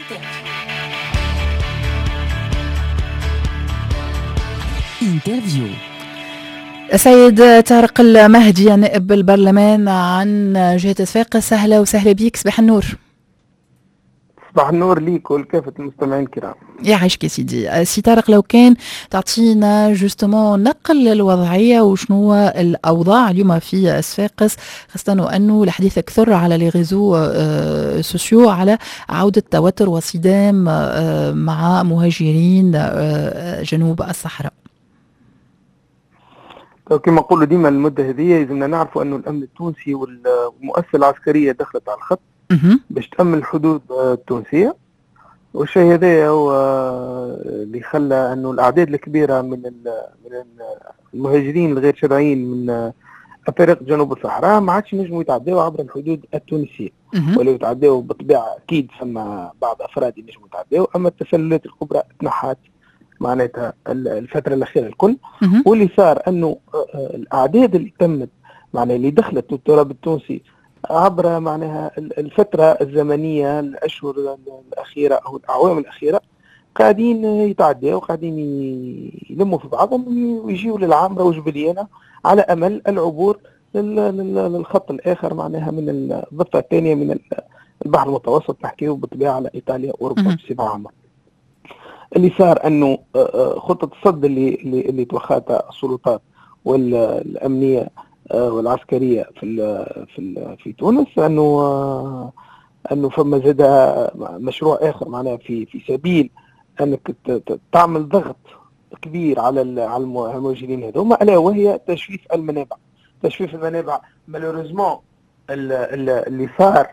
انترفيو. السيد طارق المهدي نائب البرلمان عن جهة صفاقس، أهلا وسهلا بيك. صباح النور. صباح النور ليك ولكافة المستمعين الكرام. يعيشك يا سيدي. سي طارق، لو كان تعطينا جوستومون نقل الوضعية وشنو الأوضاع اليوم في صفاقس، خاصة أنه الحديث كثر على لي ريزو سوسيو على عودة توتر وصدام مع مهاجرين جنوب الصحراء. كما نقولوا ديما المدة هذه لازمنا نعرفوا أنه الأمن التونسي والمؤسسة العسكرية دخلت على الخط باش تأمن الحدود التونسية، والشيء هذا هو اللي خلى أنه الأعداد الكبيرة من المهاجرين الغير شرعيين من أفارقة جنوب الصحراء ما عادش ينجموا يتعداوا عبر الحدود التونسية، ولا يتعداوا بالطبيعة أكيد ثم بعض أفراد ينجموا يتعداوا، أما التسللات الكبرى تنحت معناتها الفترة الأخيرة الكل. واللي صار أنه الأعداد اللي تمت معناها اللي دخلت التراب التونسي عبر معناها الفترة الزمنية الأشهر الأخيرة أو الأعوام الأخيرة قاعدين يتعدوا وقاعدين يلموا في بعضهم ويجيوا للعامرة وجبليانة على أمل العبور للخط الآخر معناها من الضفة الثانية من البحر المتوسط، نحكيه بالطبيعة على إيطاليا وأوروبا بصفة عامة. اللي صار أنه خطة الصد اللي توخاتها السلطات والأمنية والعسكرية في تونس أنه فما زاد مشروع آخر معناها في سبيل أنك تعمل ضغط كبير على المهاجرين هذوما، ألا وهي تجفيف المنابع. تجفيف المنابع مالوريزمون اللي صار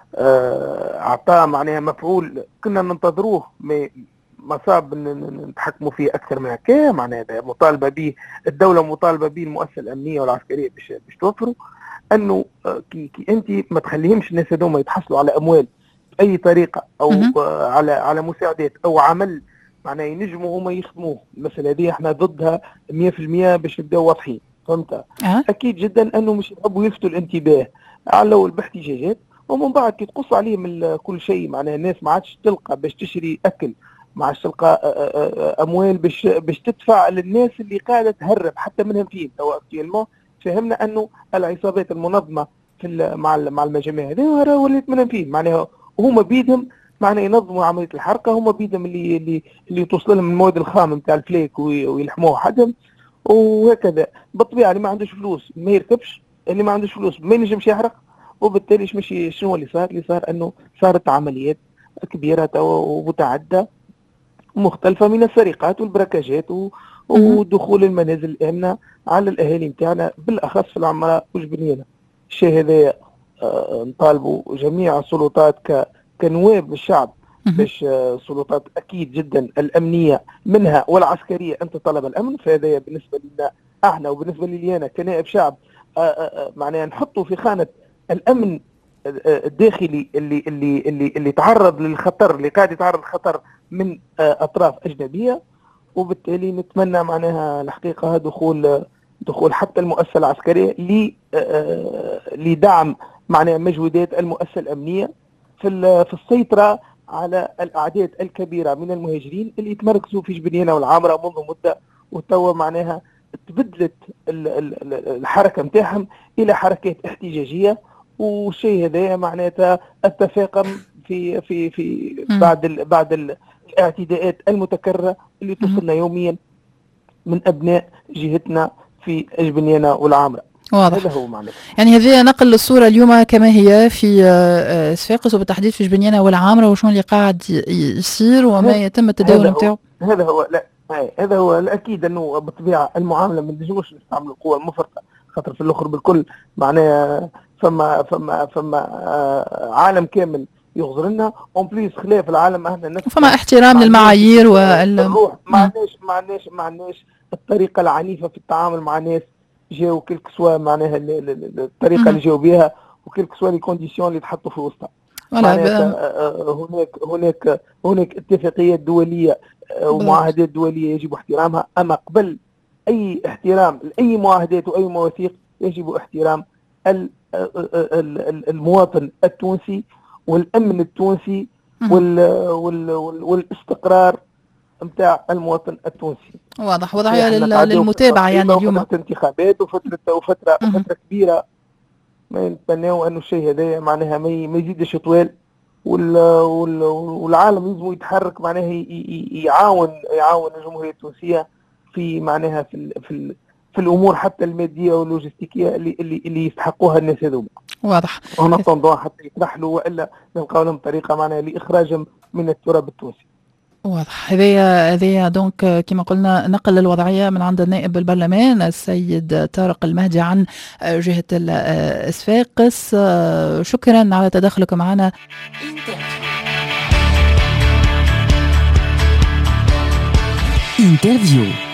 أعطاه معناها مفعول كنا ننتظروه ما صاب نتحكموا فيه اكثر من هكا. معناها مطالبه به الدوله، مطالبه به المؤسسه الامنيه والعسكريه باش توفروا انه كي انت ما تخليهمش الناس هذوما يتحصلوا على اموال باي طريقه او على مساعدات او عمل معناها ينجموا هما يخدموه. المساله هذه احنا ضدها 100% باش نبداو واضحين، فهمت؟ اكيد جدا انه مش يحبوا يلفتوا الانتباه على باحتجاجات، ومن بعد كي تقص عليهم كل شيء معناها الناس ما عادش تلقى باش تشري اكل، ما عادش تلقى اموال باش تدفع للناس اللي قاعده تهرب حتى منهم فين. تو اكتيلمون فهمنا انه العصابات المنظمه في مع المجاميع هذه ولات منهم فين، معناها هما بيدهم معناها ينظموا عمليه الحركه، هما بيدهم اللي توصل لهم المواد الخام نتاع الفليك ويلحموه حدهم وهكذا. بالطبيعه اللي ما عندوش فلوس ما يركبش، اللي ما عندوش فلوس ما ينجمش يحرق، وبالتالي شنو اللي صار؟ اللي صار انه صارت عمليات كبيره ومتعدده مختلفة من السرقات والبركاجات ودخول المنازل الآمنة على الأهالي نتاعنا بالأخص في العمارة وجبليانة. الشيء هذا نطالبوا جميع السلطات كنواب للشعب باش السلطات أكيد جدا الأمنية منها والعسكرية أن تطلب الأمن. فهذا بالنسبة لنا احنا وبالنسبة لي أنا كنائب شعب معناها نحطوا في خانة الأمن الداخلي اللي تعرض للخطر، اللي قاعد يتعرض للخطر من أطراف أجنبية. وبالتالي نتمنى معناها الحقيقة دخول حتى المؤسسة العسكرية لدعم معناها مجهودات المؤسسة الأمنية في السيطرة على الأعداد الكبيرة من المهاجرين اللي يتمركزوا في جبليانة والعامرة منذ مدة، وتوا معناها تبدلت الحركة متاعهم إلى حركات احتجاجية. والشيء هذا معناتها التفاقم في بعد الاعتداءات المتكررة اللي توصلنا يوميا من أبناء جهتنا في جبليانة والعامرة. واضح. هذا هو معناه. يعني هذه نقل الصورة اليوم كما هي في صفاقس وبالتحديد في جبليانة والعامرة، وشنو اللي قاعد يصير وما يتم التداول نتاعو. هذا هو لا هذا هو الأكيد أنه بالطبيعة المعاملة ما نجموش نستعمل القوة المفرطة، خاطر في الآخر بالكل معناها فما عالم كامل يغزر لنا اون بليس خلاف العالم احنا نفس فما احترام للمعايير والروح. ما عندناش الطريقه العنيفه في التعامل مع ناس جاوا كلك سوا معناها الطريقه اللي جاوا بها وكلك سوا لي كونديسيون اللي تحطوا في وسطها. هناك اتفاقيات دوليه ومعاهدات دوليه يجب احترامها، اما قبل اي احترام لاي معاهدات واي مواثيق يجب احترام المواطن التونسي والأمن التونسي والاستقرار نتاع المواطن التونسي. واضح، وضعية للمتابعة يعني اليوم انتخابات وفترة كبيرة. ما نتمناو انه الشيء هذا معناها ما يزيدش طوال، والعالم لازم يتحرك معناها يعاون الجمهورية التونسية في معناها في الامور حتى الماديه واللوجستيكيه اللي يستحقوها الناس هذوما. واضح. ونطلبوا حتى يطرحوا والا نلقاو لهم طريقه معناها لاخراجهم من التراب التونسي. واضح. هذه دونك كما قلنا نقل الوضعيه من عند النائب بالبرلمان السيد طارق المهدي عن جهه الصفاقس. شكرا على تدخلك معنا. انترفيو